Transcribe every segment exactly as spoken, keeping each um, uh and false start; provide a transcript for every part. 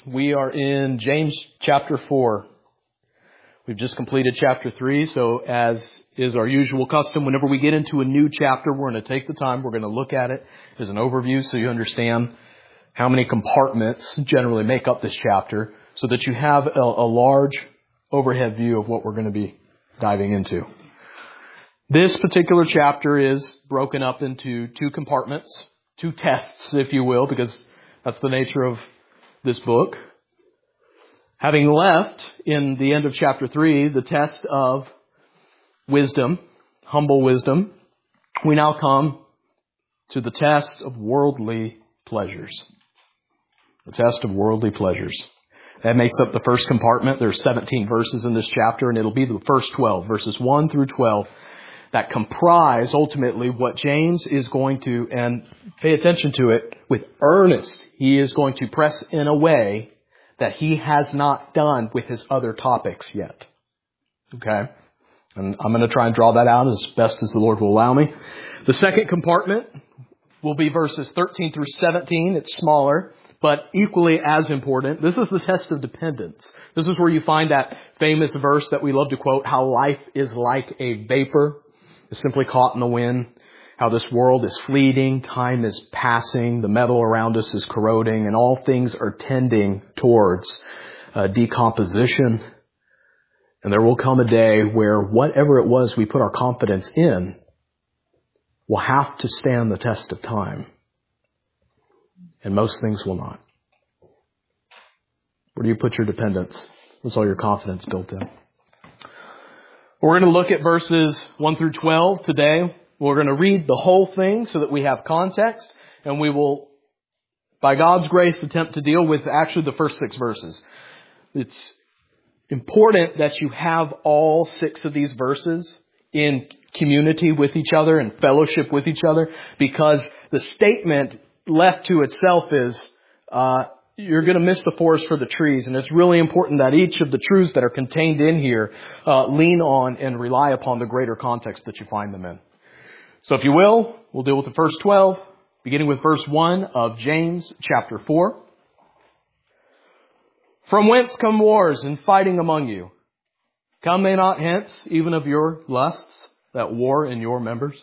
We are in James chapter four. We've just completed chapter three, so as is our usual custom, whenever we get into a new chapter, we're going to take the time, we're going to look at it as an overview so you understand how many compartments generally make up this chapter, so that you have a, a large overhead view of what we're going to be diving into. This particular chapter is broken up into two compartments, two tests, if you will, because that's the nature of this book. Having left in the end of chapter three the test of wisdom, humble wisdom, we now come to the test of worldly pleasures. The test of worldly pleasures. That makes up the first compartment. There's seventeen verses in this chapter, and it'll be the first twelve, verses one through twelve, that comprise ultimately what James is going to, and pay attention to it with earnest, he is going to press in a way that he has not done with his other topics yet. Okay? And I'm going to try and draw that out as best as the Lord will allow me. The second compartment will be verses thirteen through seventeen. It's smaller, but equally as important. This is the test of dependence. This is where you find that famous verse that we love to quote, how life is like a vapor. It's simply caught in the wind. How this world is fleeting, time is passing, the metal around us is corroding, and all things are tending towards uh, decomposition. And there will come a day where whatever it was we put our confidence in will have to stand the test of time. And most things will not. Where do you put your dependence? What's all your confidence built in? We're going to look at verses one through twelve today. We're going to read the whole thing so that we have context, and we will, by God's grace, attempt to deal with actually the first six verses. It's important that you have all six of these verses in community with each other and fellowship with each other, because the statement left to itself is, uh, you're going to miss the forest for the trees. And it's really important that each of the truths that are contained in here uh, lean on and rely upon the greater context that you find them in. So if you will, we'll deal with the first twelve, beginning with verse one of James chapter four. From whence come wars and fighting among you? Come they not hence, even of your lusts that war in your members?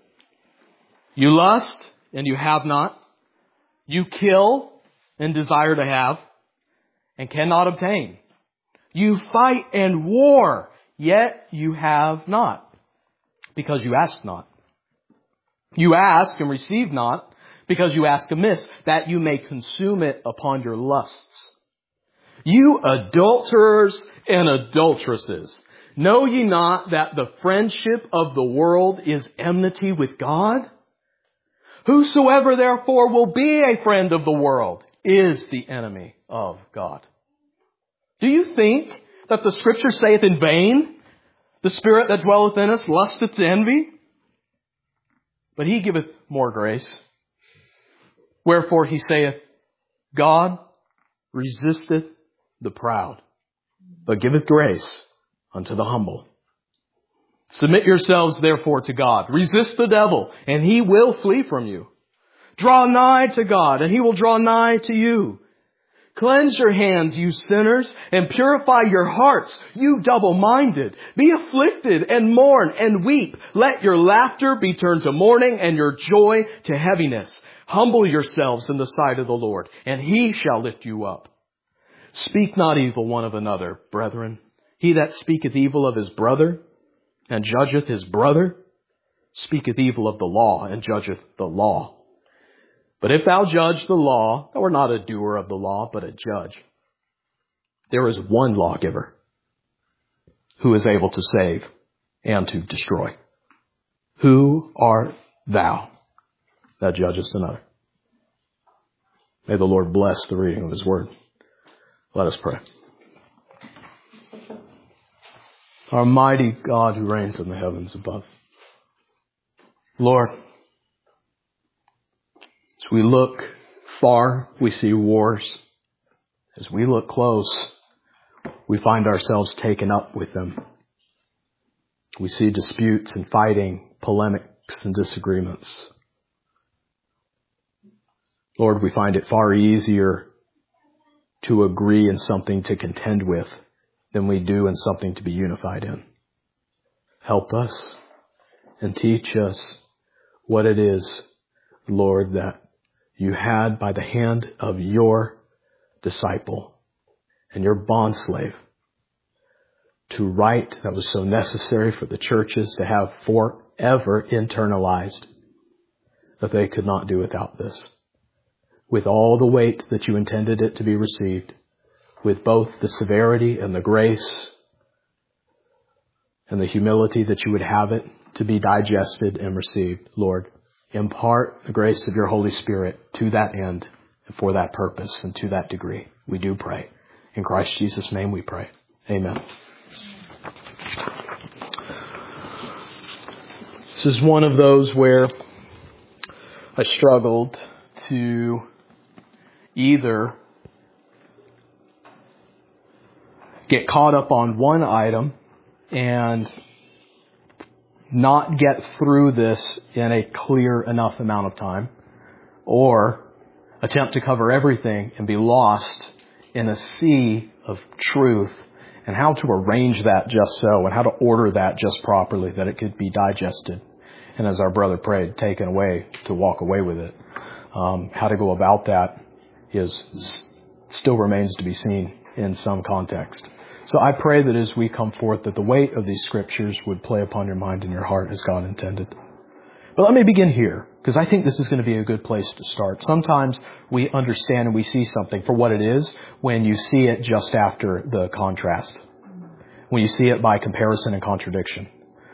You lust, and you have not. You kill, and desire to have, and cannot obtain. You fight and war, yet you have not, because you ask not. You ask and receive not, because you ask amiss, that you may consume it upon your lusts. You adulterers and adulteresses, know ye not that the friendship of the world is enmity with God? Whosoever therefore will be a friend of the world is the enemy of God. Do you think that the Scripture saith in vain, the Spirit that dwelleth in us lusteth to envy? But he giveth more grace. Wherefore he saith, God resisteth the proud, but giveth grace unto the humble. Submit yourselves therefore to God. Resist the devil, and he will flee from you. Draw nigh to God, and he will draw nigh to you. Cleanse your hands, you sinners, and purify your hearts, you double-minded. Be afflicted and mourn and weep. Let your laughter be turned to mourning and your joy to heaviness. Humble yourselves in the sight of the Lord, and he shall lift you up. Speak not evil one of another, brethren. He that speaketh evil of his brother and judgeth his brother speaketh evil of the law and judgeth the law. But if thou judge the law, thou art not a doer of the law, but a judge. There is one lawgiver who is able to save and to destroy. Who art thou that judgest another? May the Lord bless the reading of his word. Let us pray. Our mighty God who reigns in the heavens above. Lord, as we look far, we see wars. As we look close, we find ourselves taken up with them. We see disputes and fighting, polemics and disagreements. Lord, we find it far easier to agree in something to contend with than we do in something to be unified in. Help us and teach us what it is, Lord, that you had by the hand of your disciple and your bondslave to write that was so necessary for the churches to have forever internalized that they could not do without this. With all the weight that you intended it to be received, with both the severity and the grace and the humility that you would have it to be digested and received, Lord, impart the grace of your Holy Spirit to that end and for that purpose and to that degree. We do pray. In Christ Jesus' name we pray. Amen. This is one of those where I struggled to either get caught up on one item and not get through this in a clear enough amount of time, or attempt to cover everything and be lost in a sea of truth and how to arrange that just so and how to order that just properly that it could be digested. And as our brother prayed, taken away to walk away with it. Um, how to go about that is still remains to be seen in some context. So I pray that as we come forth, that the weight of these scriptures would play upon your mind and your heart as God intended. But let me begin here, because I think this is going to be a good place to start. Sometimes we understand and we see something for what it is when you see it just after the contrast. When you see it by comparison and contradiction.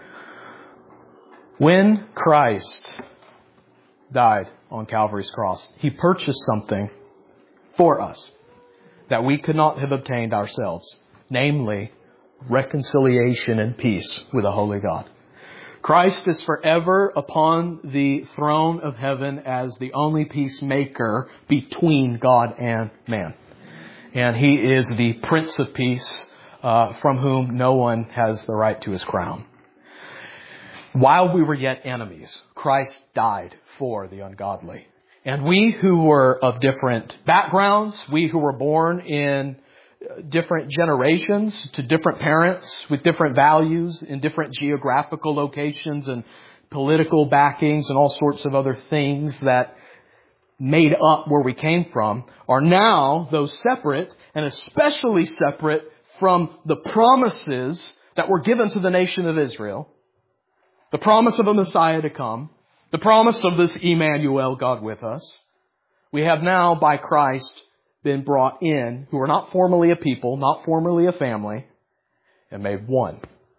When Christ died on Calvary's cross, He purchased something for us that we could not have obtained ourselves. Namely, reconciliation and peace with a holy God. Christ is forever upon the throne of heaven as the only peacemaker between God and man. And He is the Prince of Peace, uh, from whom no one has the right to His crown. While we were yet enemies, Christ died for the ungodly. And we who were of different backgrounds, we who were born in different generations, to different parents, with different values, in different geographical locations and political backings and all sorts of other things that made up where we came from, are now, though separate, and especially separate from the promises that were given to the nation of Israel, the promise of a Messiah to come, the promise of this Emmanuel, God with us. We have now, by Christ, been brought in, who are not formerly a people, not formerly a family, and made one.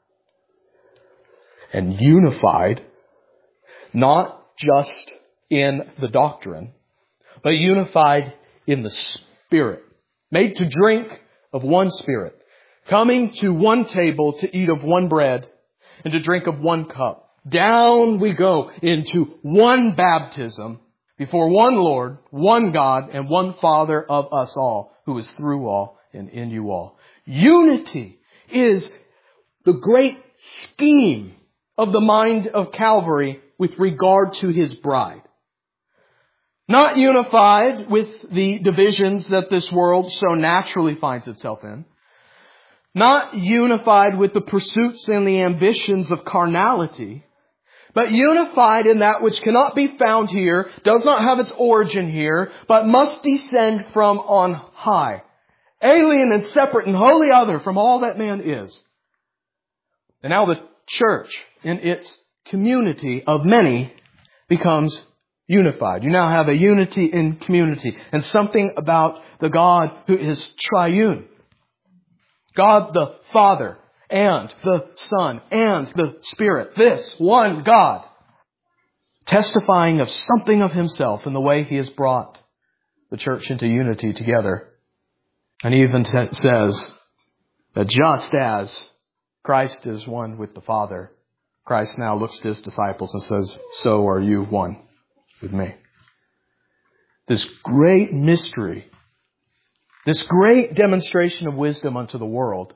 And unified, not just in the doctrine, but unified in the Spirit. Made to drink of one Spirit. Coming to one table to eat of one bread and to drink of one cup. Down we go into one baptism before one Lord, one God, and one Father of us all, who is through all and in you all. Unity is the great scheme of the mind of Calvary with regard to His bride. Not unified with the divisions that this world so naturally finds itself in. Not unified with the pursuits and the ambitions of carnality, but unified in that which cannot be found here, does not have its origin here, but must descend from on high. Alien and separate and wholly other from all that man is. And now the church, in its community of many, becomes unified. You now have a unity in community, and something about the God who is triune. God the Father, and the Son, and the Spirit. This one God. Testifying of something of Himself in the way He has brought the church into unity together. And He even t- says that just as Christ is one with the Father, Christ now looks to His disciples and says, so are you one with me. This great mystery, this great demonstration of wisdom unto the world,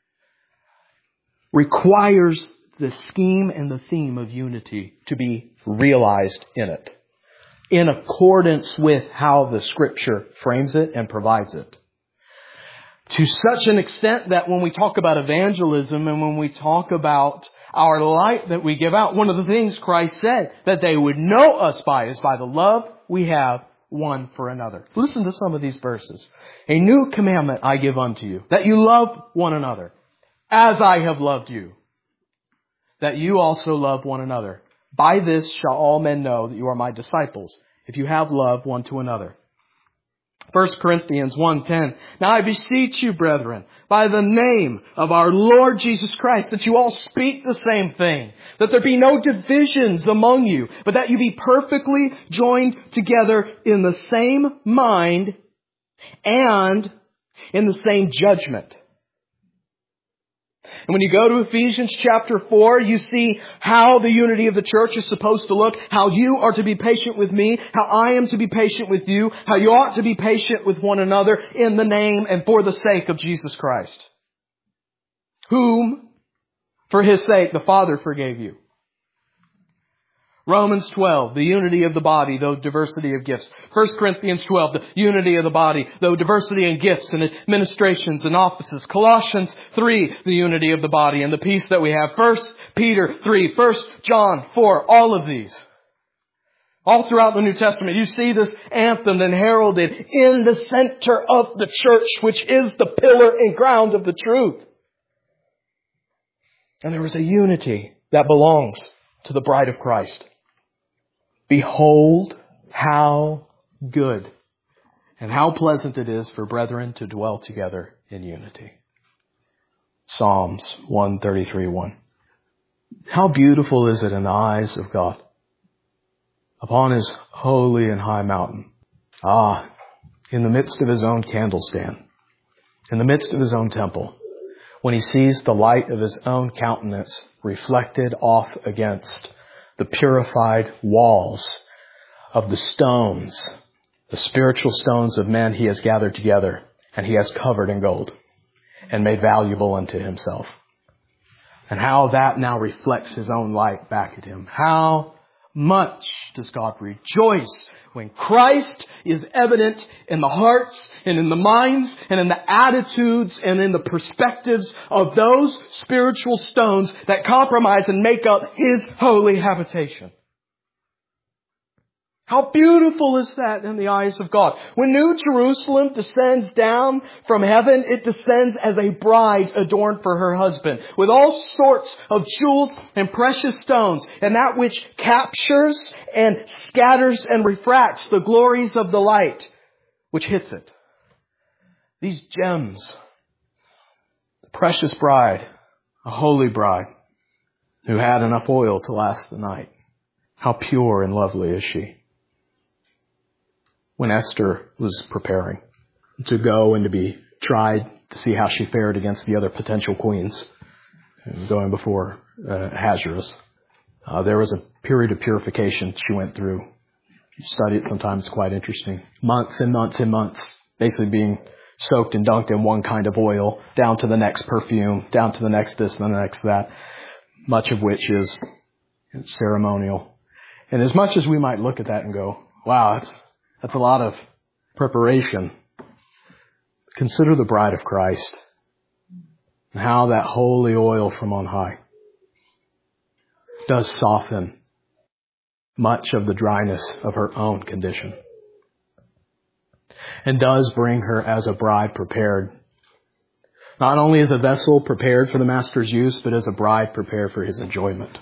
requires the scheme and the theme of unity to be realized in it, in accordance with how the Scripture frames it and provides it. To such an extent that when we talk about evangelism and when we talk about our light that we give out, one of the things Christ said that they would know us by is by the love we have one for another. Listen to some of these verses. A new commandment I give unto you, that you love one another, as I have loved you, that you also love one another. By this shall all men know that you are my disciples, if you have love one to another. First Corinthians one ten. Now I beseech you, brethren, by the name of our Lord Jesus Christ, that you all speak the same thing, that there be no divisions among you, but that you be perfectly joined together in the same mind and in the same judgment. And when you go to Ephesians chapter four, you see how the unity of the church is supposed to look, how you are to be patient with me, how I am to be patient with you, how you ought to be patient with one another in the name and for the sake of Jesus Christ, whom, for His sake, the Father forgave you. Romans twelve, the unity of the body, though diversity of gifts. First Corinthians twelve, the unity of the body, though diversity in gifts and administrations and offices. Colossians three, the unity of the body and the peace that we have. First Peter three, First John four, all of these. All throughout the New Testament, you see this anthem and heralded in the center of the church, which is the pillar and ground of the truth. And there is a unity that belongs to the bride of Christ. Behold, how good and how pleasant it is for brethren to dwell together in unity. Psalms one thirty-three one. How beautiful is it in the eyes of God upon His holy and high mountain. Ah, in the midst of His own candlestand, in the midst of His own temple, when He sees the light of His own countenance reflected off against the purified walls of the stones, the spiritual stones of men He has gathered together and He has covered in gold and made valuable unto Himself. And how that now reflects His own light back at Him. How much does God rejoice when Christ is evident in the hearts and in the minds and in the attitudes and in the perspectives of those spiritual stones that compromise and make up His holy habitation. How beautiful is that in the eyes of God? When New Jerusalem descends down from heaven, it descends as a bride adorned for her husband, with all sorts of jewels and precious stones, and that which captures and scatters and refracts the glories of the light which hits it. These gems, the precious bride, a holy bride who had enough oil to last the night. How pure and lovely is she? When Esther was preparing to go and to be tried to see how she fared against the other potential queens going before uh, Ahasuerus, uh, there was a period of purification she went through. You study it sometimes, it's quite interesting. Months and months and months, basically being soaked and dunked in one kind of oil, down to the next perfume, down to the next this and the next that, much of which is ceremonial. And as much as we might look at that and go, wow, that's That's a lot of preparation. Consider the bride of Christ and how that holy oil from on high does soften much of the dryness of her own condition and does bring her as a bride prepared, not only as a vessel prepared for the Master's use, but as a bride prepared for His enjoyment.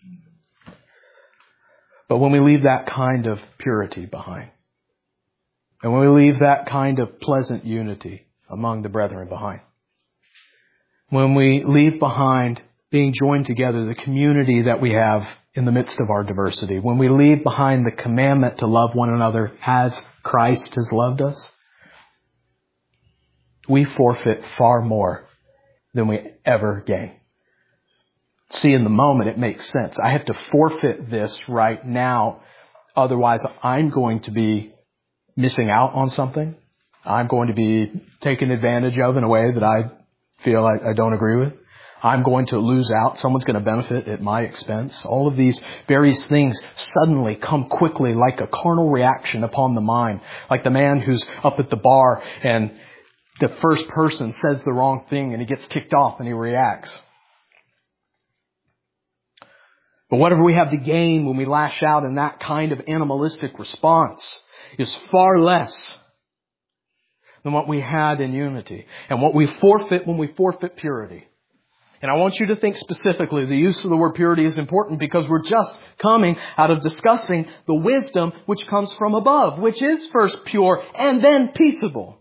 But when we leave that kind of purity behind, and when we leave that kind of pleasant unity among the brethren behind, when we leave behind being joined together, the community that we have in the midst of our diversity, when we leave behind the commandment to love one another as Christ has loved us, we forfeit far more than we ever gain. See, in the moment it makes sense. I have to forfeit this right now. Otherwise, I'm going to be missing out on something. I'm going to be taken advantage of in a way that I feel I, I don't agree with. I'm going to lose out. Someone's going to benefit at my expense. All of these various things suddenly come quickly like a carnal reaction upon the mind. Like the man who's up at the bar and the first person says the wrong thing and he gets kicked off and he reacts. But whatever we have to gain when we lash out in that kind of animalistic response is far less than what we had in unity and what we forfeit when we forfeit purity. And I want you to think specifically, the use of the word purity is important because we're just coming out of discussing the wisdom which comes from above, which is first pure and then peaceable.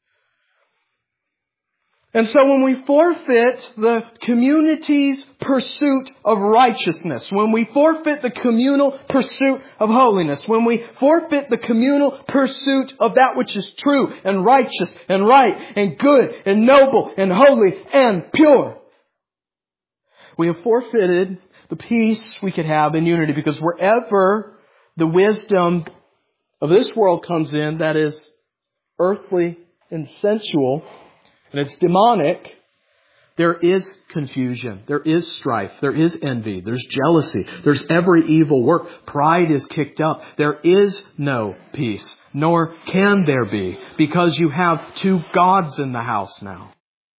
And so when we forfeit the community's pursuit of righteousness, when we forfeit the communal pursuit of holiness, when we forfeit the communal pursuit of that which is true and righteous and right and good and noble and holy and pure, we have forfeited the peace we could have in unity, because wherever the wisdom of this world comes in, that is earthly and sensual, and it's demonic, there is confusion, there is strife, there is envy, there's jealousy, there's every evil work. Pride is kicked up. There is no peace, nor can there be, because you have two gods in the house now.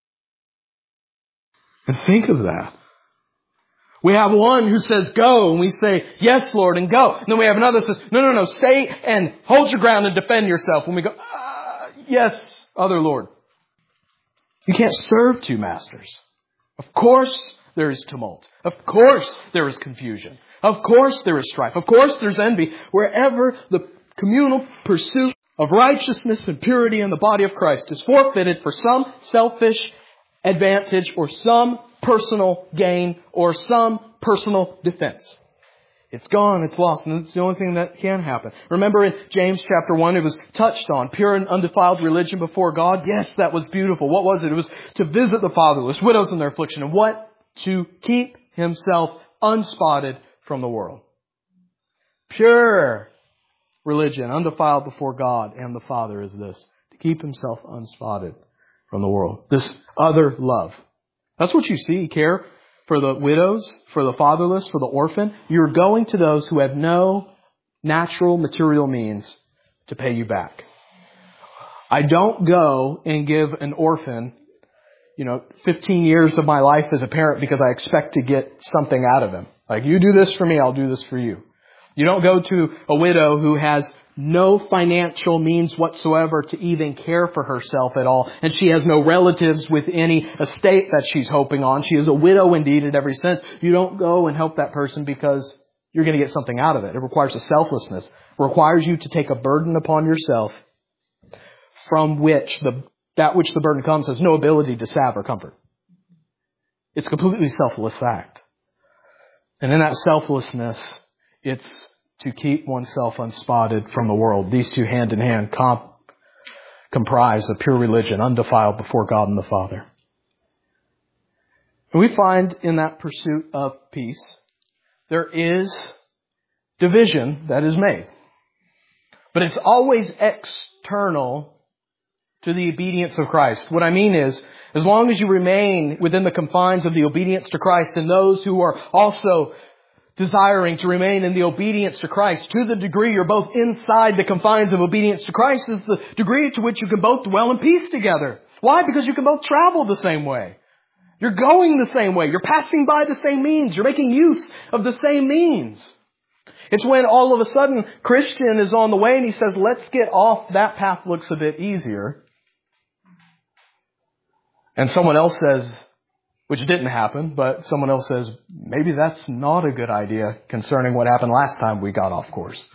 And think of that. We have one who says, go, and we say, yes, Lord, and go. And then we have another that says, no, no, no, stay and hold your ground and defend yourself. When we go, ah, yes, other Lord. You can't serve two masters. Of course there is tumult. Of course there is confusion. Of course there is strife. Of course there's envy. Wherever the communal pursuit of righteousness and purity in the body of Christ is forfeited for some selfish advantage or some personal gain or some personal defense, it's gone, it's lost, and it's the only thing that can happen. Remember in James chapter one, it was touched on pure and undefiled religion before God. Yes, that was beautiful. What was it? It was to visit the fatherless, widows in their affliction, and what? To keep himself unspotted from the world. Pure religion, undefiled before God and the Father, is this: to keep himself unspotted from the world. This other love. That's what you see. Care for the widows, for the fatherless, for the orphan. You're going to those who have no natural material means to pay you back. I don't go and give an orphan, you know, fifteen years of my life as a parent because I expect to get something out of him. Like, you do this for me, I'll do this for you. You don't go to a widow who has no financial means whatsoever to even care for herself at all, and she has no relatives with any estate that she's hoping on. She is a widow indeed in every sense. You don't go and help that person because you're going to get something out of it. It requires a selflessness. It requires you to take a burden upon yourself from which the that which the burden comes has no ability to salve or comfort. It's a completely selfless act. And in that selflessness, it's to keep oneself unspotted from the world. These two hand in hand comp- comprise a pure religion, undefiled before God and the Father. And we find in that pursuit of peace, there is division that is made. But it's always external to the obedience of Christ. What I mean is, as long as you remain within the confines of the obedience to Christ, and those who are also desiring to remain in the obedience to Christ, to the degree you're both inside the confines of obedience to Christ, is the degree to which you can both dwell in peace together. Why? Because you can both travel the same way. You're going the same way. You're passing by the same means. You're making use of the same means. It's when all of a sudden Christian is on the way and he says, let's get off. That path looks a bit easier. And someone else says, which didn't happen, but someone else says, maybe that's not a good idea concerning what happened last time we got off course.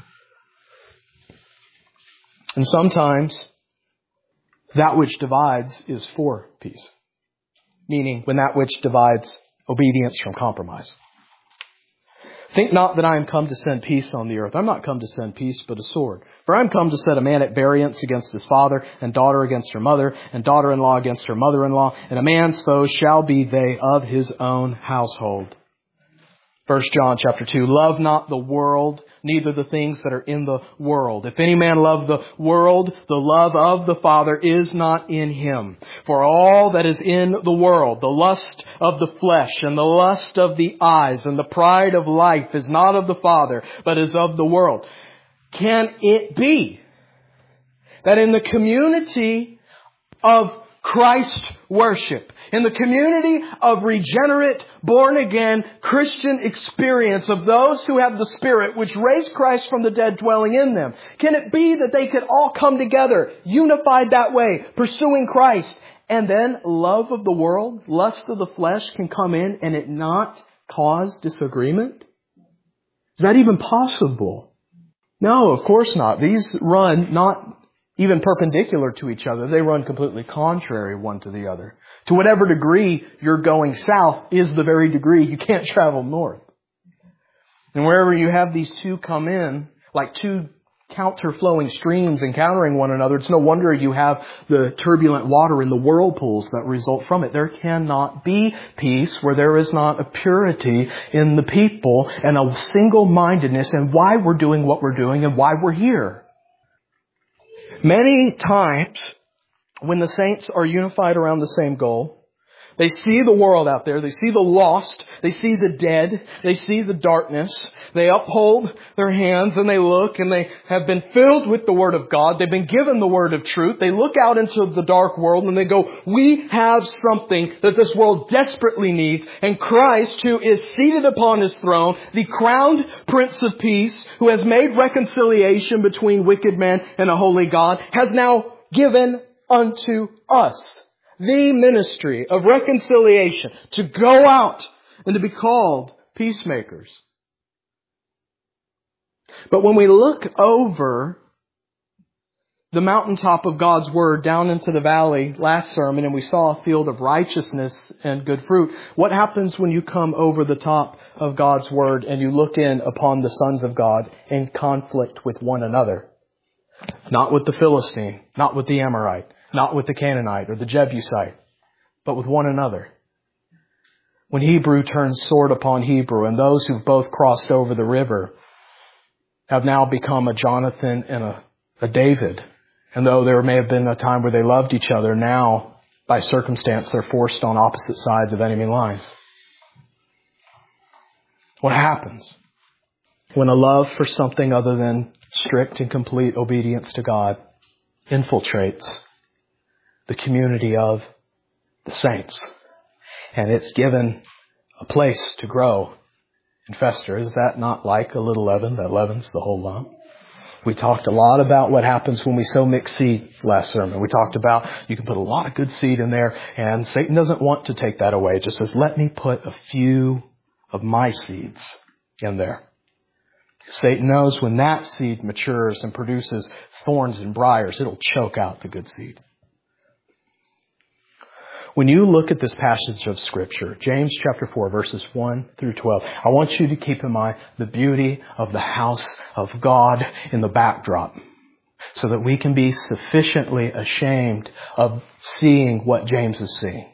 And sometimes that which divides is for peace. Meaning when that which divides obedience from compromise. Think not that I am come to send peace on the earth. I'm not come to send peace, but a sword. For I am come to set a man at variance against his father, and daughter against her mother, and daughter-in-law against her mother-in-law, and a man's foes shall be they of his own household. First John chapter two, love not the world, neither the things that are in the world. If any man love the world, the love of the Father is not in him. For all that is in the world, the lust of the flesh and the lust of the eyes and the pride of life is not of the Father, but is of the world. Can it be that in the community of Christ worship. In the community of regenerate, born-again, Christian experience of those who have the Spirit which raised Christ from the dead dwelling in them, can it be that they could all come together, unified that way, pursuing Christ, and then love of the world, lust of the flesh can come in and it not cause disagreement? Is that even possible? No, of course not. These run not even perpendicular to each other. They run completely contrary one to the other. To whatever degree you're going south is the very degree you can't travel north. And wherever you have these two come in, like two counter-flowing streams encountering one another, it's no wonder you have the turbulent water in the whirlpools that result from it. There cannot be peace where there is not a purity in the people and a single-mindedness in why we're doing what we're doing and why we're here. Many times, when the saints are unified around the same goal, they see the world out there, they see the lost, they see the dead, they see the darkness, they uphold their hands and they look and they have been filled with the Word of God, they've been given the Word of truth, they look out into the dark world and they go, we have something that this world desperately needs, and Christ, who is seated upon His throne, the crowned Prince of Peace, who has made reconciliation between wicked men and a holy God, has now given unto us the ministry of reconciliation, to go out and to be called peacemakers. But when we look over the mountaintop of God's Word down into the valley last sermon and we saw a field of righteousness and good fruit, what happens when you come over the top of God's Word and you look in upon the sons of God in conflict with one another? Not with the Philistine, not with the Amorite, not with the Canaanite or the Jebusite, but with one another. When Hebrew turns sword upon Hebrew, and those who've both crossed over the river have now become a Jonathan and a, a David. And though there may have been a time where they loved each other, now, by circumstance, they're forced on opposite sides of enemy lines. What happens when a love for something other than strict and complete obedience to God infiltrates the community of the saints, and it's given a place to grow and fester? Is that not like a little leaven that leavens the whole lump? We talked a lot about what happens when we sow mixed seed last sermon. We talked about you can put a lot of good seed in there, and Satan doesn't want to take that away. It just says, let me put a few of my seeds in there. Satan knows when that seed matures and produces thorns and briars, it'll choke out the good seed. When you look at this passage of Scripture, James chapter four, verses one through twelve, I want you to keep in mind the beauty of the house of God in the backdrop, so that we can be sufficiently ashamed of seeing what James is seeing.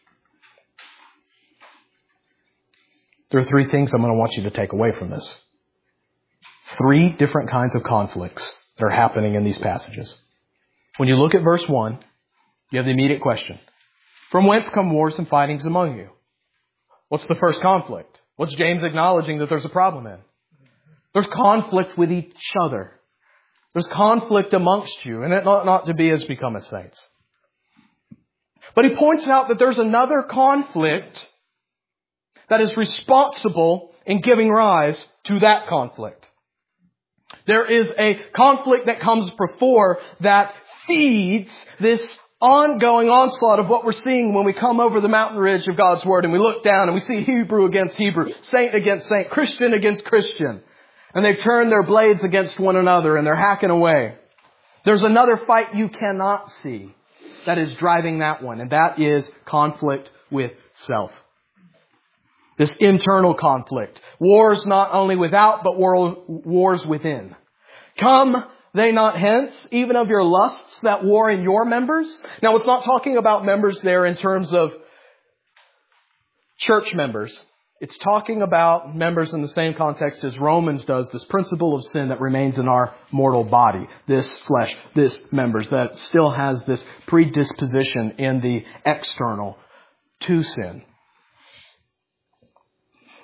There are three things I'm going to want you to take away from this. Three different kinds of conflicts that are happening in these passages. When you look at verse one, you have the immediate question. From whence come wars and fightings among you? What's the first conflict? What's James acknowledging that there's a problem in? There's conflict with each other. There's conflict amongst you, and it ought not to be as become as saints. But he points out that there's another conflict that is responsible in giving rise to that conflict. There is a conflict that comes before that feeds this ongoing onslaught of what we're seeing when we come over the mountain ridge of God's Word and we look down and we see Hebrew against Hebrew, saint against saint, Christian against Christian. And they've turned their blades against one another and they're hacking away. There's another fight you cannot see that is driving that one, and that is conflict with self. This internal conflict. Wars not only without, but wars within. Come they not hence, even of your lusts that war in your members? Now, it's not talking about members there in terms of church members. It's talking about members in the same context as Romans does, this principle of sin that remains in our mortal body, this flesh, this members, that still has this predisposition in the external to sin.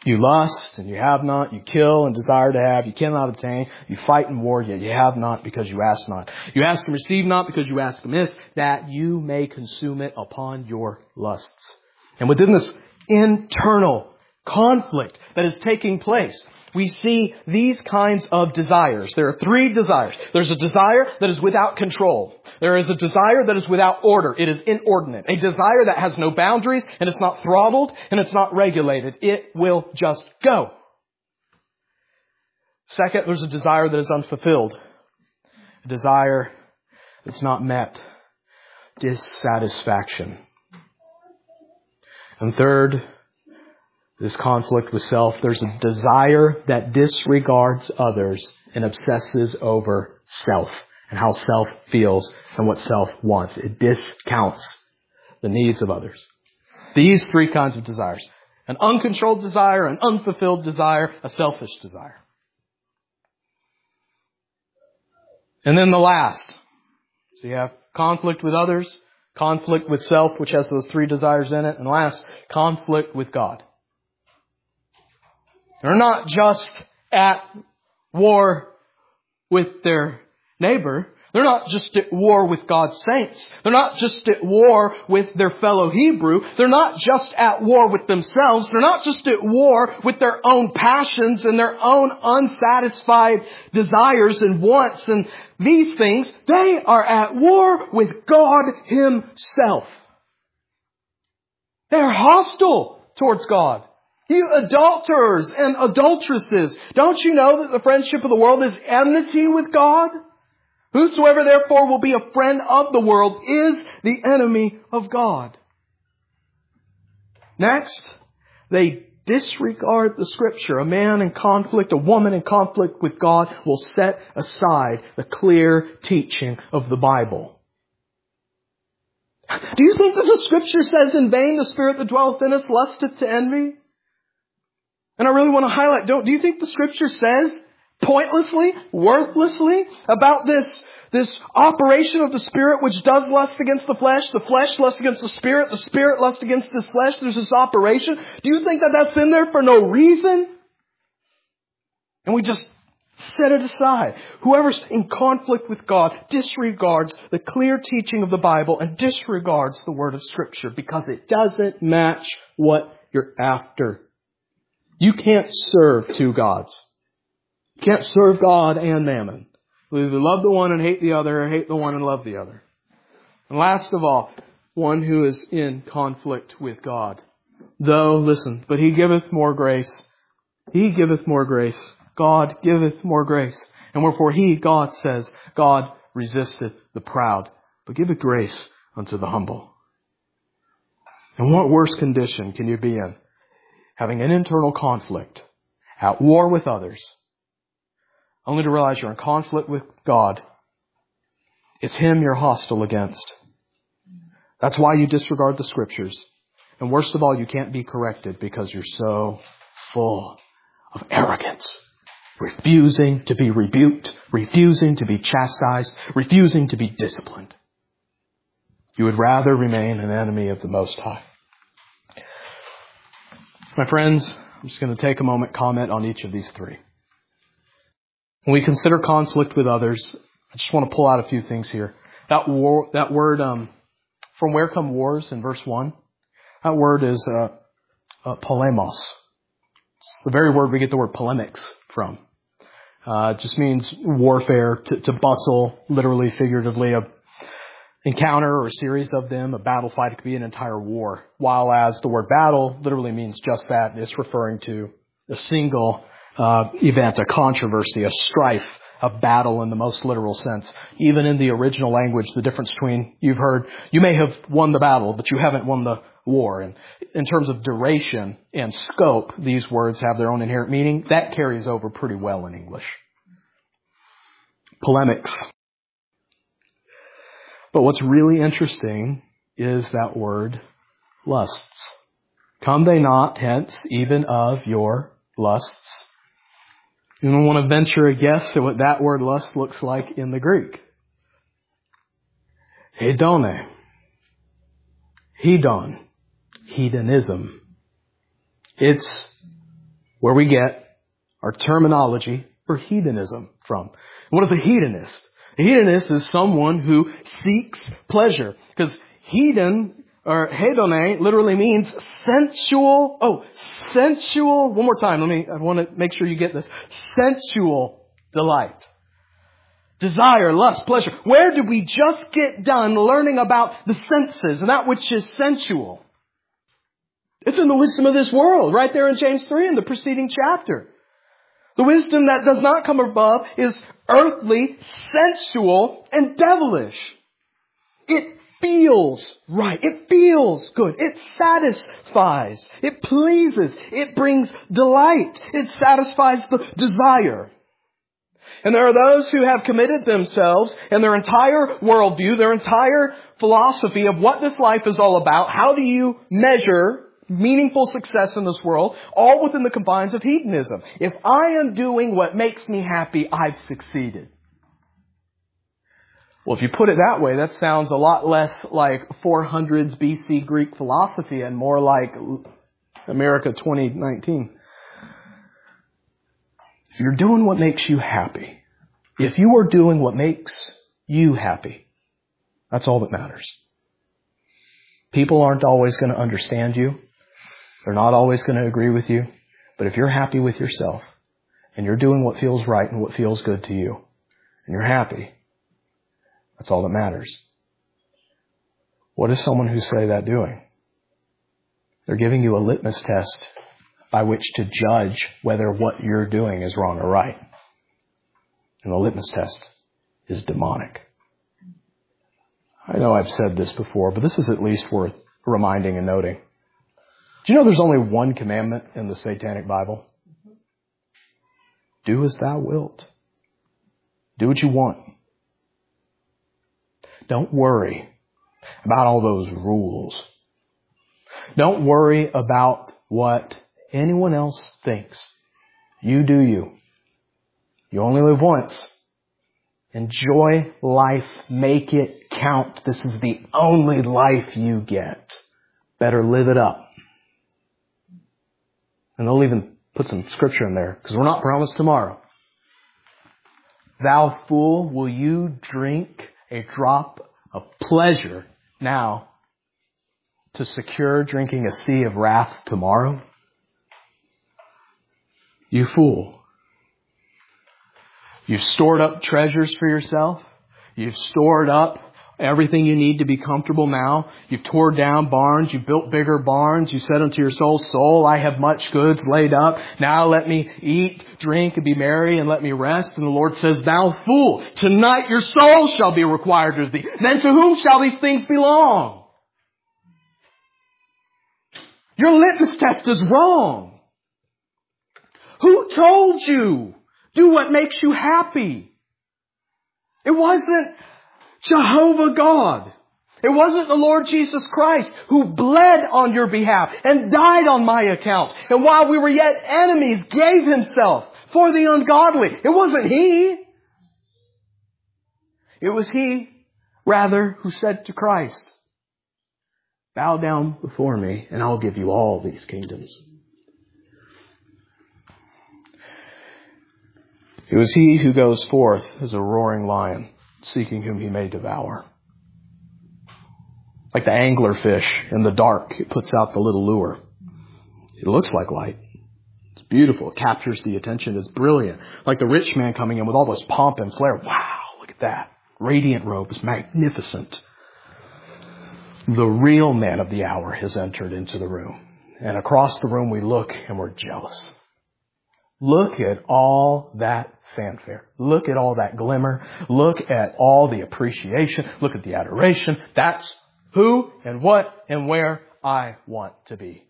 You lust and you have not. You kill and desire to have. You cannot obtain. You fight and war, yet you have not because you ask not. You ask and receive not because you ask amiss, that you may consume it upon your lusts. And within this internal conflict that is taking place, we see these kinds of desires. There are three desires. There's a desire that is without control. There is a desire that is without order. It is inordinate. A desire that has no boundaries, and it's not throttled, and it's not regulated. It will just go. Second, there's a desire that is unfulfilled. A desire that's not met. Dissatisfaction. And third, this conflict with self. There's a desire that disregards others and obsesses over self and how self feels and what self wants. It discounts the needs of others. These three kinds of desires. An uncontrolled desire, an unfulfilled desire, a selfish desire. And then the last. So you have conflict with others, conflict with self, which has those three desires in it, and last, conflict with God. They're not just at war with their neighbor. They're not just at war with God's saints. They're not just at war with their fellow Hebrew. They're not just at war with themselves. They're not just at war with their own passions and their own unsatisfied desires and wants and these things. They are at war with God Himself. They are hostile towards God. You adulterers and adulteresses, don't you know that the friendship of the world is enmity with God? Whosoever therefore will be a friend of the world is the enemy of God. Next, they disregard the Scripture. A man in conflict, a woman in conflict with God will set aside the clear teaching of the Bible. Do you think that the Scripture says in vain the Spirit that dwelleth in us lusteth to envy? And I really want to highlight, don't, do you think the Scripture says pointlessly, worthlessly about this, this operation of the Spirit which does lust against the flesh, the flesh lusts against the Spirit, the Spirit lusts against this flesh, there's this operation? Do you think that that's in there for no reason? And we just set it aside. Whoever's in conflict with God disregards the clear teaching of the Bible and disregards the Word of Scripture because it doesn't match what you're after. You can't serve two gods. You can't serve God and mammon. You either love the one and hate the other, or hate the one and love the other. And last of all, one who is in conflict with God. Though, listen, but He giveth more grace. He giveth more grace. God giveth more grace. And wherefore He, God, says, God resisteth the proud, but giveth grace unto the humble. And what worse condition can you be in? Having an internal conflict, at war with others, only to realize you're in conflict with God. It's Him you're hostile against. That's why you disregard the Scriptures. And worst of all, you can't be corrected because you're so full of arrogance. Refusing to be rebuked, refusing to be chastised, refusing to be disciplined. You would rather remain an enemy of the Most High. My friends, I'm just going to take a moment to comment on each of these three. When we consider conflict with others, I just want to pull out a few things here. That war, that word, um, from where come wars in verse one? That word is uh, uh, polemos. It's the very word we get the word polemics from. Uh, it just means warfare, to, to bustle, literally, figuratively, a encounter or a series of them, a battle fight. It could be an entire war. While as the word battle literally means just that. It's referring to a single uh, event, a controversy, a strife, a battle in the most literal sense. Even in the original language, the difference between, you've heard, you may have won the battle, but you haven't won the war. And in terms of duration and scope, these words have their own inherent meaning. That carries over pretty well in English. Polemics. But what's really interesting is that word lusts. Come they not hence even of your lusts? You don't want to venture a guess at what that word lust looks like in the Greek. Hedone. Hedon. Hedonism. It's where we get our terminology for hedonism from. What is a hedonist? A hedonist is someone who seeks pleasure. Because hedon, or hedone, literally means sensual, oh, sensual, one more time, let me, I want to make sure you get this. Sensual delight. Desire, lust, pleasure. Where did we just get done learning about the senses and that which is sensual? It's in the wisdom of this world, right there in James three in the preceding chapter. The wisdom that does not come above is earthly, sensual, and devilish. It feels right. It feels good. It satisfies. It pleases. It brings delight. It satisfies the desire. And there are those who have committed themselves and their entire worldview, their entire philosophy of what this life is all about. How do you measure meaningful success in this world? All within the confines of hedonism. If I am doing what makes me happy, I've succeeded. Well, if you put it that way, that sounds a lot less like four hundreds B C Greek philosophy and more like America twenty nineteen. If you're doing what makes you happy, if you are doing what makes you happy, that's all that matters. People aren't always going to understand you. They're not always going to agree with you. But if you're happy with yourself and you're doing what feels right and what feels good to you, and you're happy, that's all that matters. What is someone who say that doing? They're giving you a litmus test by which to judge whether what you're doing is wrong or right. And the litmus test is demonic. I know I've said this before, but this is at least worth reminding and noting. Do you know there's only one commandment in the Satanic Bible? Do as thou wilt. Do what you want. Don't worry about all those rules. Don't worry about what anyone else thinks. You do you. You only live once. Enjoy life. Make it count. This is the only life you get. Better live it up. And they'll even put some scripture in there because we're not promised tomorrow. Thou fool, will you drink a drop of pleasure now to secure drinking a sea of wrath tomorrow? You fool. You've stored up treasures for yourself. You've stored up everything you need to be comfortable now. You've torn down barns. You've built bigger barns. You said unto your soul, soul, I have much goods laid up. Now let me eat, drink, and be merry, and let me rest. And the Lord says, thou fool, tonight your soul shall be required of thee. Then to whom shall these things belong? Your litmus test is wrong. Who told you? Do what makes you happy. It wasn't Jehovah God. It wasn't the Lord Jesus Christ who bled on your behalf and died on my account. And while we were yet enemies, gave himself for the ungodly. It wasn't he. It was he, rather, who said to Christ, bow down before me and I'll give you all these kingdoms. It was he who goes forth as a roaring lion, seeking whom he may devour. Like the anglerfish in the dark, it puts out the little lure. It looks like light. It's beautiful. It captures the attention. It's brilliant. Like the rich man coming in with all this pomp and flair. Wow, look at that. Radiant robes, magnificent. The real man of the hour has entered into the room. And across the room we look and we're jealous. Look at all that fanfare. Look at all that glimmer. Look at all the appreciation. Look at the adoration. That's who and what and where I want to be.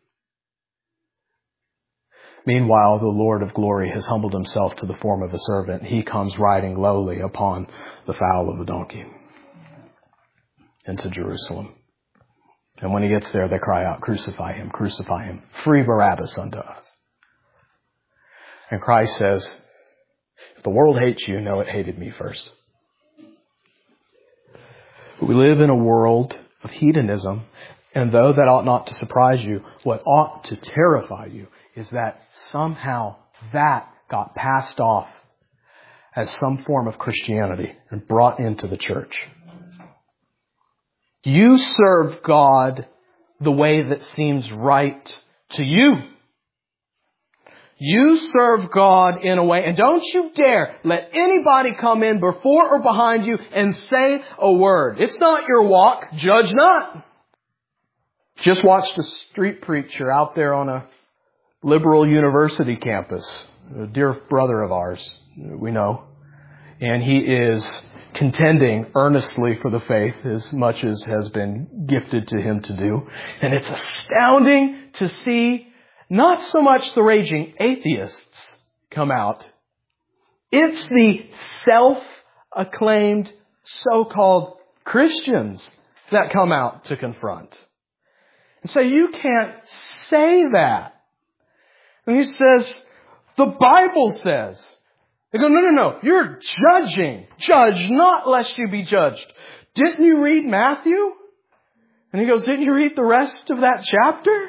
Meanwhile, the Lord of glory has humbled himself to the form of a servant. He comes riding lowly upon the foal of a donkey into Jerusalem. And when he gets there, they cry out, crucify him, crucify him. Free Barabbas unto us. And Christ says, if the world hates you, know it hated me first. But we live in a world of hedonism, And though that ought not to surprise you, what ought to terrify you is that somehow that got passed off as some form of Christianity and brought into the church. You serve God the way that seems right to you. You serve God in a way, and don't you dare let anybody come in before or behind you and say a word. It's not your walk. Judge not. Just watched a street preacher out there on a liberal university campus. A dear brother of ours, we know. And he is contending earnestly for the faith as much as has been gifted to him to do. And it's astounding to see not so much the raging atheists come out. It's the self-acclaimed so-called Christians that come out to confront. And say, you can't say that. And he says, the Bible says. They go, no, no, no, you're judging. Judge not lest you be judged. Didn't you read Matthew? And he goes, didn't you read the rest of that chapter?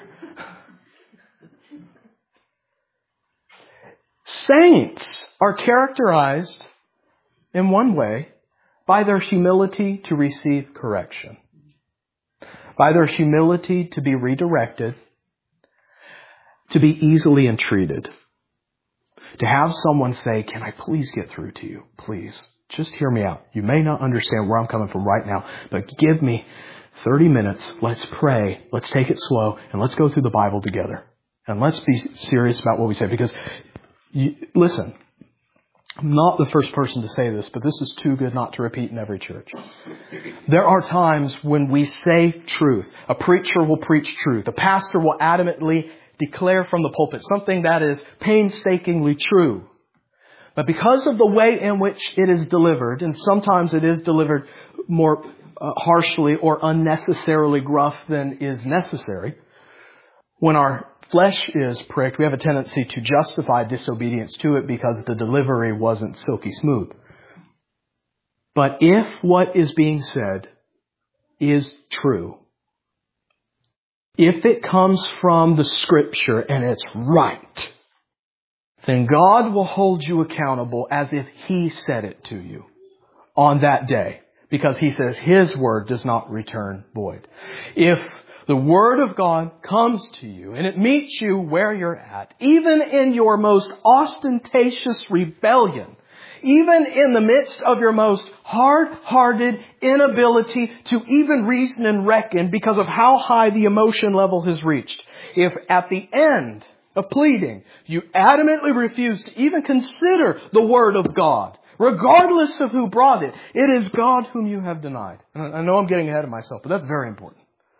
Saints are characterized in one way by their humility to receive correction. By their humility to be redirected, to be easily entreated. To have someone say, can I please get through to you? Please, just hear me out. You may not understand where I'm coming from right now, but give me thirty minutes. Let's pray. Let's take it slow, and let's go through the Bible together. And let's be serious about what we say. Because, you, listen, I'm not the first person to say this, but this is too good not to repeat in every church. There are times when we say truth. A preacher will preach truth. A pastor will adamantly declare from the pulpit something that is painstakingly true. But because of the way in which it is delivered, and sometimes it is delivered more uh, harshly or unnecessarily gruff than is necessary, when our flesh is pricked, we have a tendency to justify disobedience to it because the delivery wasn't silky smooth. But if what is being said is true, if it comes from the Scripture and it's right, then God will hold you accountable as if He said it to you on that day. Because He says His word does not return void. If the Word of God comes to you and it meets you where you're at, even in your most ostentatious rebellion, even in the midst of your most hard-hearted inability to even reason and reckon because of how high the emotion level has reached. If at the end of pleading, you adamantly refuse to even consider the Word of God, regardless of who brought it, it is God whom you have denied. And I know I'm getting ahead of myself, but that's very important.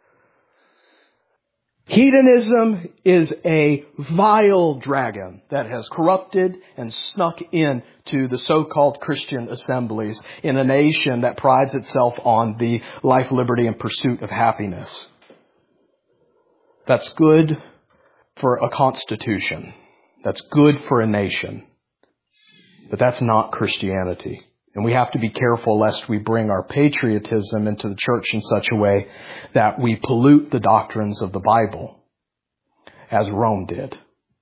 Hedonism is a vile dragon that has corrupted and snuck in to the so-called Christian assemblies in a nation that prides itself on the life, liberty, and pursuit of happiness. That's good for a constitution. That's good for a nation. But that's not Christianity. And we have to be careful lest we bring our patriotism into the church in such a way that we pollute the doctrines of the Bible, as Rome did.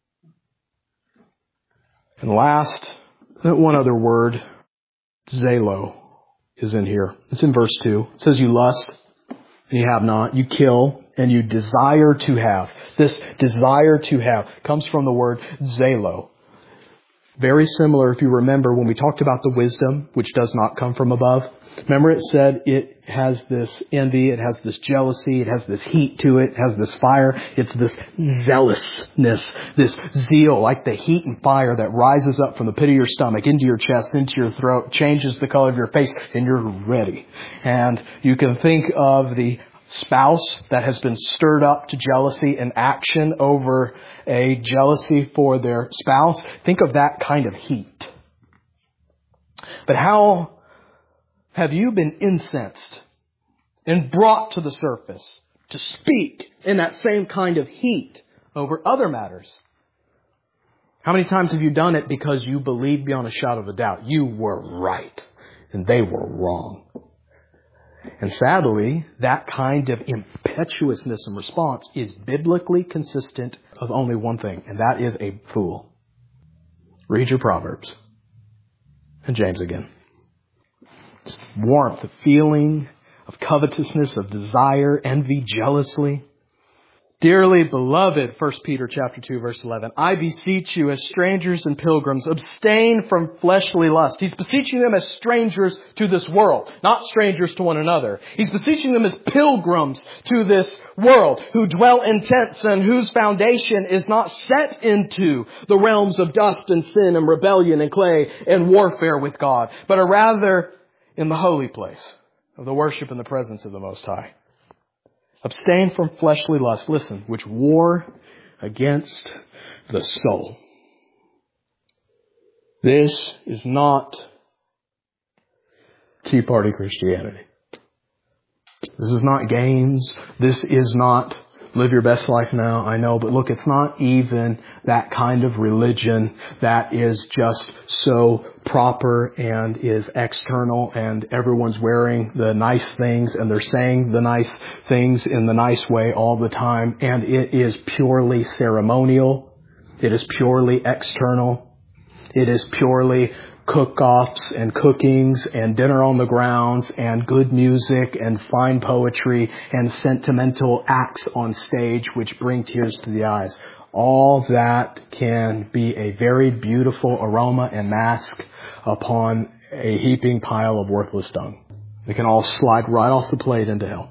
And last, one other word, zelo, is in here. It's in verse two. It says you lust and you have not. You kill and you desire to have. This desire to have comes from the word zelo. Very similar, if you remember, when we talked about the wisdom, which does not come from above. Remember it said it has this envy, it has this jealousy, it has this heat to it, it has this fire. It's this zealousness, this zeal, like the heat and fire that rises up from the pit of your stomach, into your chest, into your throat, changes the color of your face, and you're ready. And you can think of the spouse that has been stirred up to jealousy and action over a jealousy for their spouse. Think of that kind of heat. But how have you been incensed and brought to the surface to speak in that same kind of heat over other matters? How many times have you done it because you believed beyond a shadow of a doubt you were right and they were wrong? And sadly, that kind of impetuousness in response is biblically consistent of only one thing, and that is a fool. Read your Proverbs. And James again. It's warmth, of feeling, of covetousness, of desire, envy, jealously. Dearly beloved, First Peter chapter two, verse eleven, I beseech you as strangers and pilgrims, abstain from fleshly lust. He's beseeching them as strangers to this world, not strangers to one another. He's beseeching them as pilgrims to this world, who dwell in tents and whose foundation is not set into the realms of dust and sin and rebellion and clay and warfare with God, but are rather in the holy place of the worship in the presence of the Most High. Abstain from fleshly lust, listen, which war against the soul. This is not Tea Party Christianity. This is not games. This is not live your best life now, I know, but look, it's not even that kind of religion that is just so proper and is external and everyone's wearing the nice things and they're saying the nice things in the nice way all the time, and it is purely ceremonial. It is purely external. It is purely cook-offs and cookings and dinner on the grounds and good music and fine poetry and sentimental acts on stage which bring tears to the eyes. All that can be a very beautiful aroma and mask upon a heaping pile of worthless dung. It can all slide right off the plate into hell.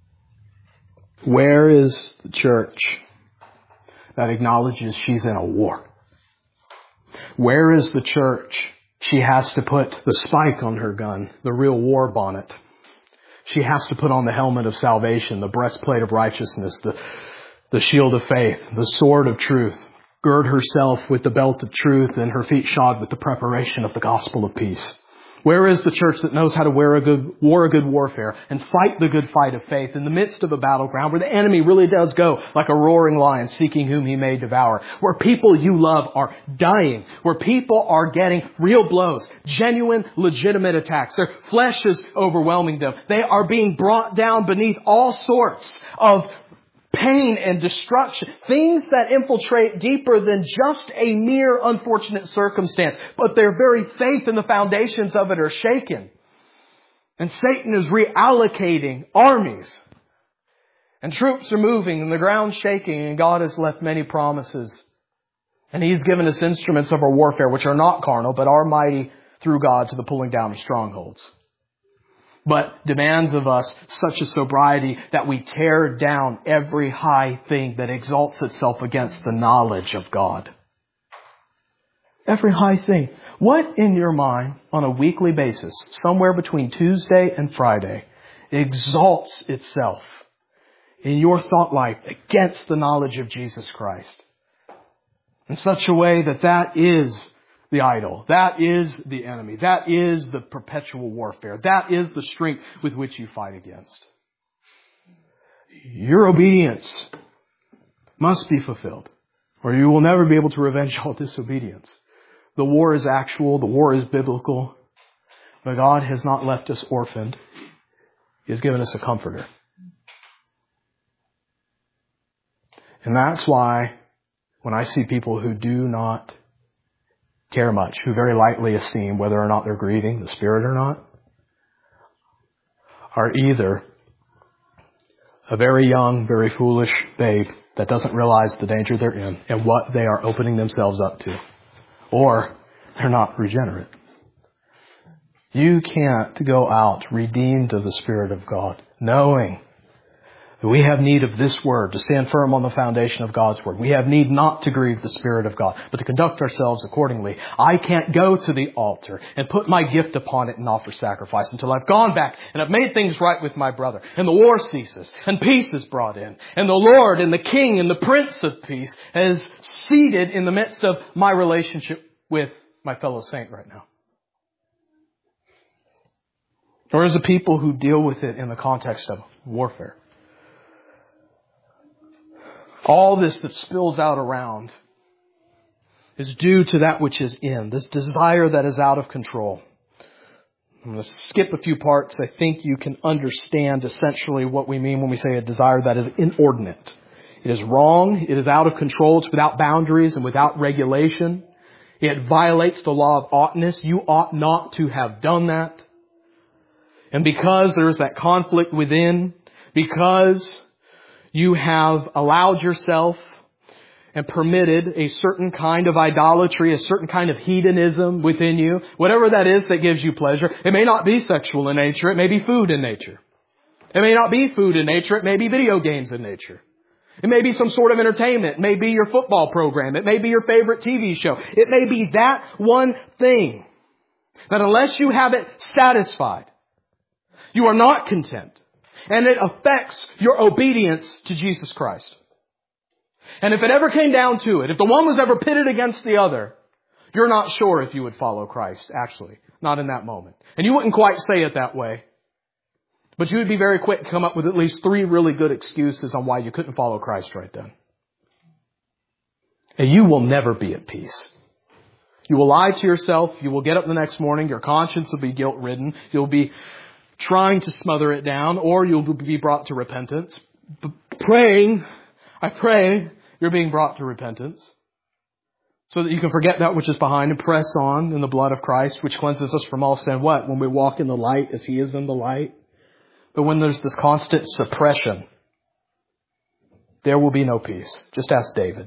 Where is the church that acknowledges she's in a war? Where is the church? She has to put the spike on her gun, the real war bonnet. She has to put on the helmet of salvation, the breastplate of righteousness, the, the shield of faith, the sword of truth. Gird herself with the belt of truth and her feet shod with the preparation of the gospel of peace. Where is the church that knows how to wear a good, war a good warfare and fight the good fight of faith in the midst of a battleground where the enemy really does go like a roaring lion seeking whom he may devour, where people you love are dying, where people are getting real blows, genuine, legitimate attacks. Their flesh is overwhelming them. They are being brought down beneath all sorts of pain and destruction, things that infiltrate deeper than just a mere unfortunate circumstance, but their very faith and the foundations of it are shaken. And Satan is reallocating armies. And troops are moving and the ground's shaking, and God has left many promises. And He's given us instruments of our warfare which are not carnal, but are mighty through God to the pulling down of strongholds. But demands of us such a sobriety that we tear down every high thing that exalts itself against the knowledge of God. Every high thing. What in your mind on a weekly basis, somewhere between Tuesday and Friday, exalts itself in your thought life against the knowledge of Jesus Christ? In such a way that that is the idol. That is the enemy. That is the perpetual warfare. That is the strength with which you fight against. Your obedience must be fulfilled, or you will never be able to revenge all disobedience. The war is actual. The war is biblical. But God has not left us orphaned. He has given us a comforter. And that's why when I see people who do not care much, who very lightly esteem whether or not they're grieving the Spirit or not, are either a very young, very foolish babe that doesn't realize the danger they're in and what they are opening themselves up to, or they're not regenerate. You can't go out redeemed of the Spirit of God, knowing that we have need of this Word to stand firm on the foundation of God's Word. We have need not to grieve the Spirit of God, but to conduct ourselves accordingly. I can't go to the altar and put my gift upon it and offer sacrifice until I've gone back and I've made things right with my brother, and the war ceases and peace is brought in, and the Lord and the King and the Prince of Peace is seated in the midst of my relationship with my fellow saint right now. Or as a people who deal with it in the context of warfare. All this that spills out around is due to that which is in, this desire that is out of control. I'm going to skip a few parts. I think you can understand essentially what we mean when we say a desire that is inordinate. It is wrong. It is out of control. It's without boundaries and without regulation. It violates the law of oughtness. You ought not to have done that. And because there is that conflict within, because you have allowed yourself and permitted a certain kind of idolatry, a certain kind of hedonism within you, whatever that is that gives you pleasure. It may not be sexual in nature. It may be food in nature. It may not be food in nature. It may be video games in nature. It may be some sort of entertainment. It may be your football program. It may be your favorite T V show. It may be that one thing that unless you have it satisfied, you are not content. And it affects your obedience to Jesus Christ. And if it ever came down to it, if the one was ever pitted against the other, you're not sure if you would follow Christ, actually. Not in that moment. And you wouldn't quite say it that way. But you would be very quick to come up with at least three really good excuses on why you couldn't follow Christ right then. And you will never be at peace. You will lie to yourself. You will get up the next morning. Your conscience will be guilt-ridden. You'll be trying to smother it down, or you'll be brought to repentance. But praying, I pray you're being brought to repentance so that you can forget that which is behind and press on in the blood of Christ, which cleanses us from all sin. What? When we walk in the light as He is in the light. But when there's this constant suppression, there will be no peace. Just ask David.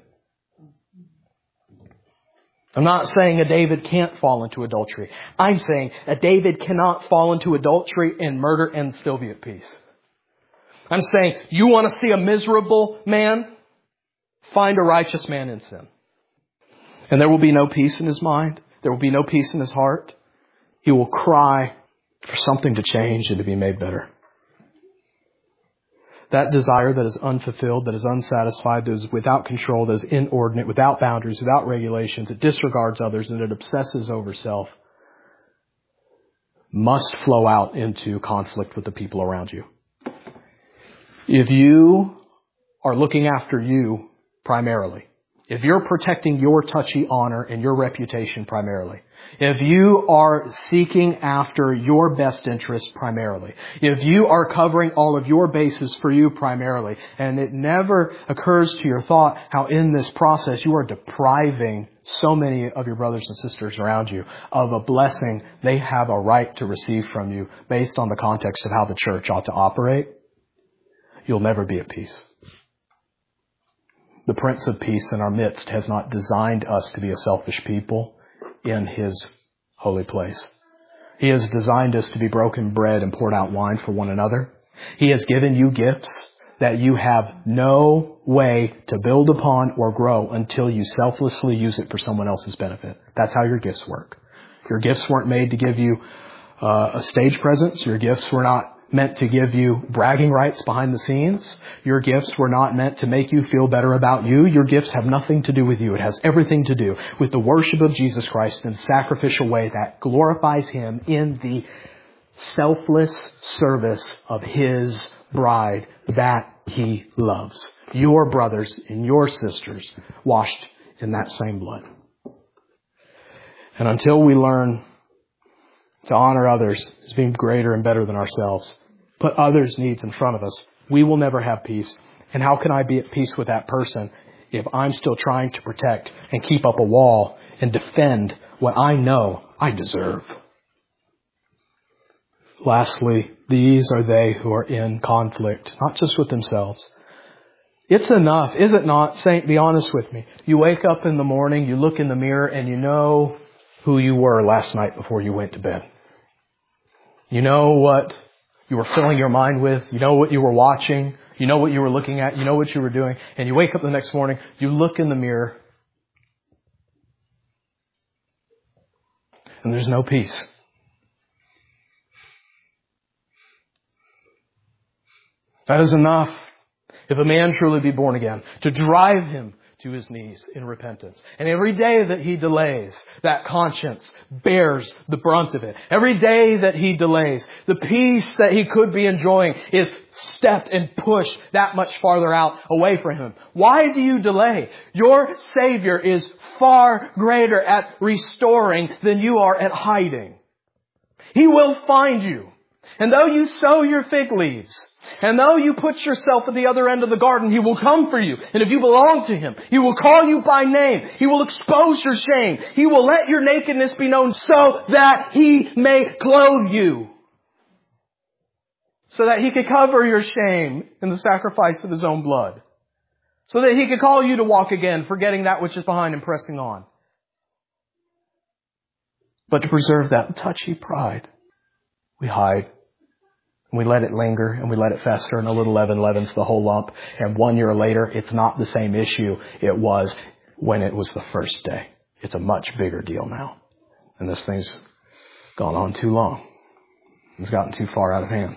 I'm not saying a David can't fall into adultery. I'm saying a David cannot fall into adultery and murder and still be at peace. I'm saying you want to see a miserable man? Find a righteous man in sin. And there will be no peace in his mind. There will be no peace in his heart. He will cry for something to change and to be made better. That desire that is unfulfilled, that is unsatisfied, that is without control, that is inordinate, without boundaries, without regulations, it disregards others, and it obsesses over self, must flow out into conflict with the people around you. If you are looking after you primarily, if you're protecting your touchy honor and your reputation primarily, if you are seeking after your best interest primarily, if you are covering all of your bases for you primarily, and it never occurs to your thought how in this process you are depriving so many of your brothers and sisters around you of a blessing they have a right to receive from you based on the context of how the church ought to operate, you'll never be at peace. The Prince of Peace in our midst has not designed us to be a selfish people in His holy place. He has designed us to be broken bread and poured out wine for one another. He has given you gifts that you have no way to build upon or grow until you selflessly use it for someone else's benefit. That's how your gifts work. Your gifts weren't made to give you uh, a stage presence. Your gifts were not meant to give you bragging rights behind the scenes. Your gifts were not meant to make you feel better about you. Your gifts have nothing to do with you. It has everything to do with the worship of Jesus Christ in a sacrificial way that glorifies Him in the selfless service of His bride that He loves. Your brothers and your sisters washed in that same blood. And until we learn to honor others as being greater and better than ourselves, put others' needs in front of us, we will never have peace. And how can I be at peace with that person if I'm still trying to protect and keep up a wall and defend what I know I deserve? Lastly, these are they who are in conflict, not just with themselves. It's enough, is it not? Saint, be honest with me. You wake up in the morning, you look in the mirror, and you know who you were last night before you went to bed. You know what you were filling your mind with. You know what you were watching. You know what you were looking at. You know what you were doing. And you wake up the next morning, you look in the mirror, and there's no peace. That is enough, if a man truly be born again, to drive him to his knees in repentance. And every day that he delays, that conscience bears the brunt of it. Every day that he delays, the peace that he could be enjoying is stepped and pushed that much farther out away from him. Why do you delay? Your Savior is far greater at restoring than you are at hiding. He will find you. And though you sow your fig leaves, and though you put yourself at the other end of the garden, He will come for you. And if you belong to Him, He will call you by name. He will expose your shame. He will let your nakedness be known so that He may clothe you. So that He could cover your shame in the sacrifice of His own blood. So that He could call you to walk again, forgetting that which is behind and pressing on. But to preserve that touchy pride, we hide. And we let it linger and we let it fester, and a little leaven leavens the whole lump. And one year later, it's not the same issue it was when it was the first day. It's a much bigger deal now. And this thing's gone on too long. It's gotten too far out of hand.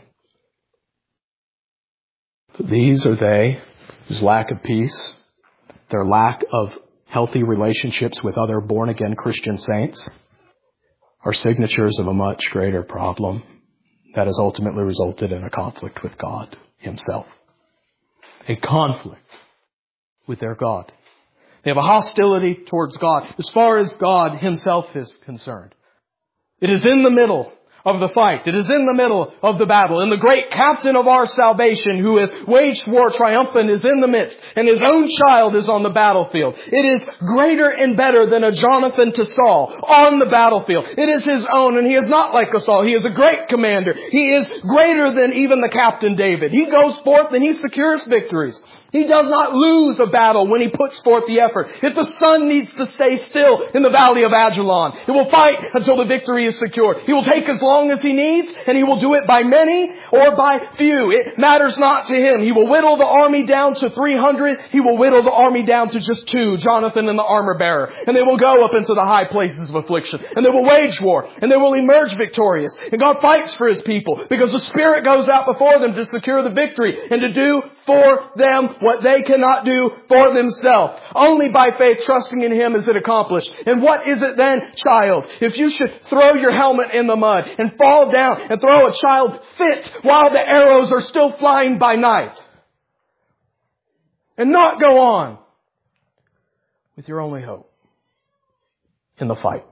But these are they whose lack of peace, their lack of healthy relationships with other born-again Christian saints, are signatures of a much greater problem that has ultimately resulted in a conflict with God Himself. A conflict with their God. They have a hostility towards God as far as God Himself is concerned. It is in the middle of the fight. It is in the middle of the battle. And the great captain of our salvation, who has waged war triumphant, is in the midst. And His own child is on the battlefield. It is greater and better than a Jonathan to Saul on the battlefield. It is His own, and He is not like a Saul. He is a great commander. He is greater than even the captain David. He goes forth and He secures victories. He does not lose a battle when He puts forth the effort. If the sun needs to stay still in the valley of Ajalon, He will fight until the victory is secured. He will take as long as He needs, and He will do it by many or by few. It matters not to Him. He will whittle the army down to three hundred. He will whittle the army down to just two, Jonathan and the armor bearer. And they will go up into the high places of affliction. And they will wage war. And they will emerge victorious. And God fights for His people because the Spirit goes out before them to secure the victory and to do for them what they cannot do for themselves. Only by faith, trusting in Him, is it accomplished. And what is it then, child? If you should throw your helmet in the mud and fall down and throw a child fit while the arrows are still flying by night, and not go on with your only hope in the fight.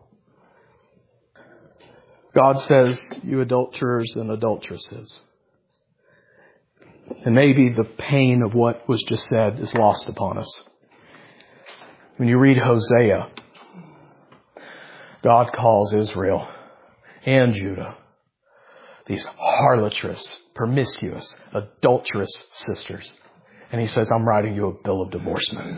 God says, you adulterers and adulteresses. And maybe the pain of what was just said is lost upon us. When you read Hosea, God calls Israel and Judah these harlotrous, promiscuous, adulterous sisters. And He says, I'm writing you a bill of divorcement.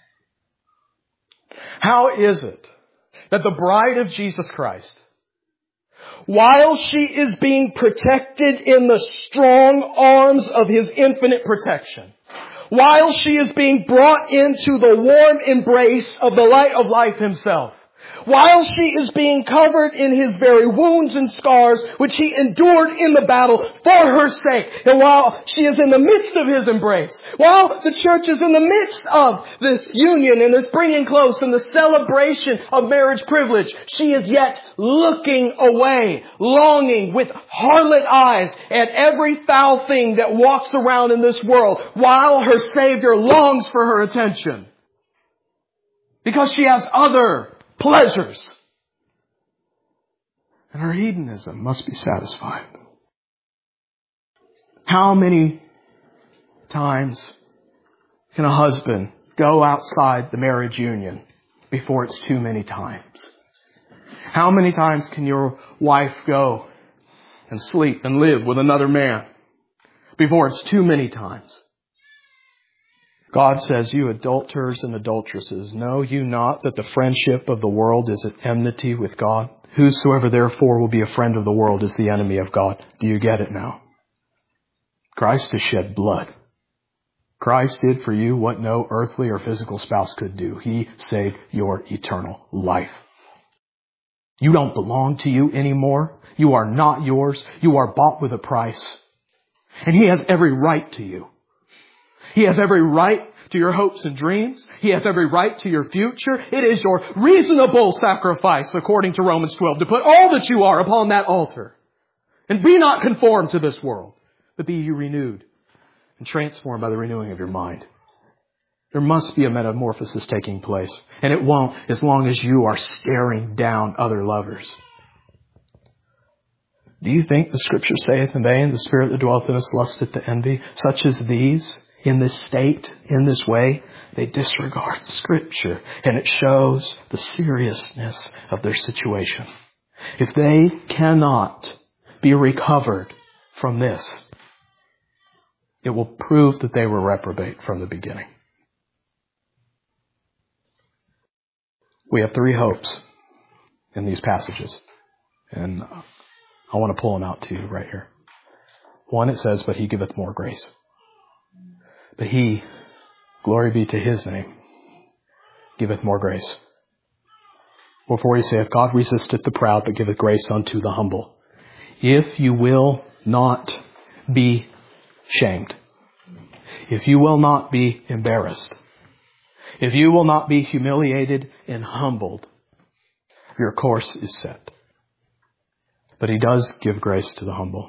How is it that the bride of Jesus Christ, while she is being protected in the strong arms of His infinite protection, while she is being brought into the warm embrace of the light of life Himself, while she is being covered in His very wounds and scars, which He endured in the battle for her sake, and while she is in the midst of His embrace, while the church is in the midst of this union and this bringing close and the celebration of marriage privilege, she is yet looking away, longing with harlot eyes at every foul thing that walks around in this world, while her Savior longs for her attention. Because she has other pleasures. And her hedonism must be satisfied. How many times can a husband go outside the marriage union before it's too many times? How many times can your wife go and sleep and live with another man before it's too many times? God says, you adulterers and adulteresses, know you not that the friendship of the world is at enmity with God? Whosoever therefore will be a friend of the world is the enemy of God. Do you get it now? Christ has shed blood. Christ did for you what no earthly or physical spouse could do. He saved your eternal life. You don't belong to you anymore. You are not yours. You are bought with a price. And He has every right to you. He has every right to your hopes and dreams. He has every right to your future. It is your reasonable sacrifice, according to Romans twelve, to put all that you are upon that altar. And be not conformed to this world, but be you renewed and transformed by the renewing of your mind. There must be a metamorphosis taking place. And it won't as long as you are staring down other lovers. Do you think the Scripture saith in vain, the spirit that dwelleth in us lusteth to envy? Such as these, in this state, in this way, they disregard Scripture, and it shows the seriousness of their situation. If they cannot be recovered from this, it will prove that they were reprobate from the beginning. We have three hopes in these passages, and I want to pull them out to you right here. One, it says, but He giveth more grace. But He, glory be to His name, giveth more grace. Wherefore He saith, God resisteth the proud, but giveth grace unto the humble. If you will not be shamed, if you will not be embarrassed, if you will not be humiliated and humbled, your course is set. But He does give grace to the humble.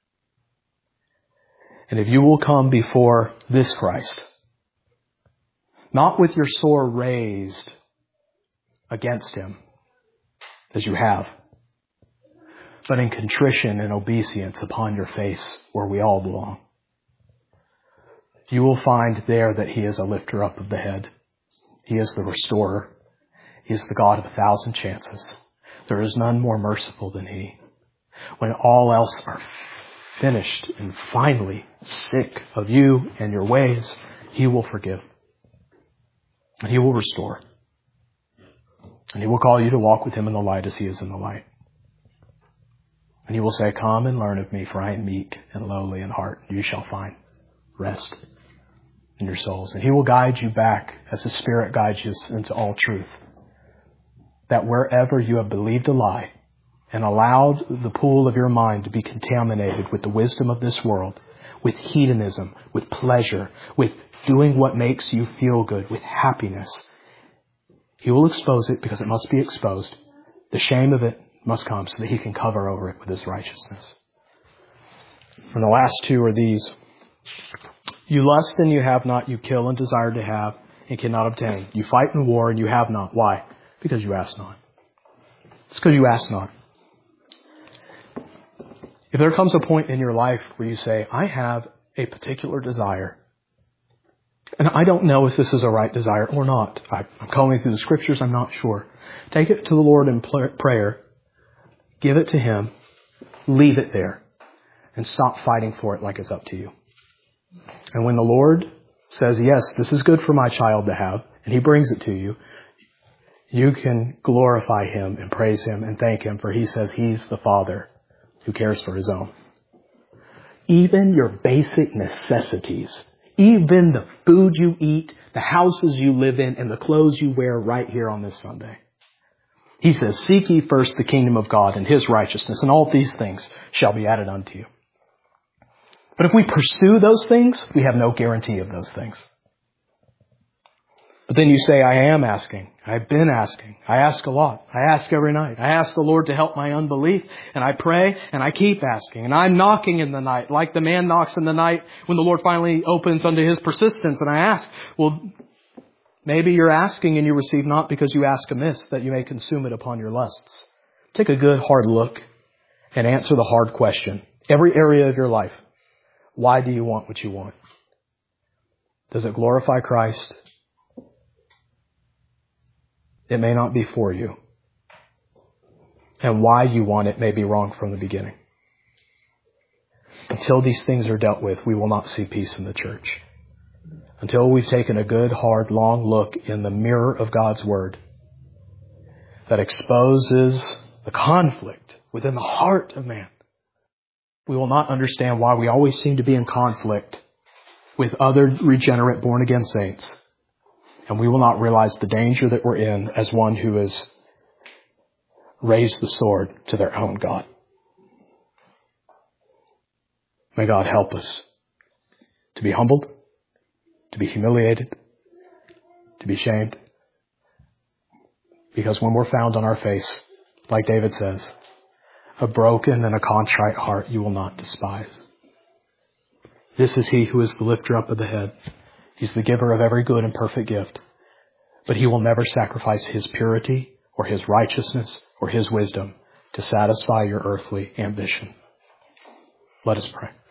And if you will come before this Christ, not with your sore raised against Him, as you have, but in contrition and obeisance upon your face where we all belong, you will find there that He is a lifter up of the head. He is the restorer. He is the God of a thousand chances. There is none more merciful than He. When all else are finished and finally sick of you and your ways, He will forgive. And He will restore. And He will call you to walk with Him in the light as He is in the light. And He will say, come and learn of me, for I am meek and lowly in heart. You shall find rest in your souls. And He will guide you back as His Spirit guides you into all truth. That wherever you have believed a lie and allowed the pool of your mind to be contaminated with the wisdom of this world, with hedonism, with pleasure, with doing what makes you feel good, with happiness, He will expose it because it must be exposed. The shame of it must come so that He can cover over it with His righteousness. And the last two are these. You lust and you have not. You kill and desire to have and cannot obtain. You fight in war and you have not. Why? Because you ask not. It's because you ask not. If there comes a point in your life where you say, I have a particular desire, and I don't know if this is a right desire or not. I'm calling through the Scriptures. I'm not sure. Take it to the Lord in prayer. Give it to Him. Leave it there. And stop fighting for it like it's up to you. And when the Lord says, yes, this is good for my child to have, and He brings it to you, you can glorify Him and praise Him and thank Him, for He says He's the Father who cares for His own. Even your basic necessities, even the food you eat, the houses you live in, and the clothes you wear right here on this Sunday. He says, seek ye first the kingdom of God and His righteousness, and all these things shall be added unto you. But if we pursue those things, we have no guarantee of those things. But then you say, I am asking. I've been asking. I ask a lot. I ask every night. I ask the Lord to help my unbelief. And I pray and I keep asking. And I'm knocking in the night like the man knocks in the night when the Lord finally opens unto his persistence. And I ask, well, maybe you're asking and you receive not because you ask amiss, that you may consume it upon your lusts. Take a good hard look and answer the hard question. Every area of your life. Why do you want what you want? Does it glorify Christ? It may not be for you. And why you want it may be wrong from the beginning. Until these things are dealt with, we will not see peace in the church. Until we've taken a good, hard, long look in the mirror of God's Word that exposes the conflict within the heart of man, we will not understand why we always seem to be in conflict with other regenerate, born-again saints. And we will not realize the danger that we're in as one who has raised the sword to their own God. May God help us to be humbled, to be humiliated, to be shamed. Because when we're found on our face, like David says, a broken and a contrite heart you will not despise. This is He who is the lifter up of the head. He's the giver of every good and perfect gift. But He will never sacrifice His purity or His righteousness or His wisdom to satisfy your earthly ambition. Let us pray.